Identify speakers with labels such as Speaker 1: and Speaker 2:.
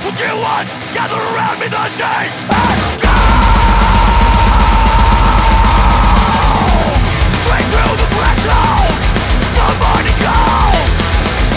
Speaker 1: what you want. Gather around me the day has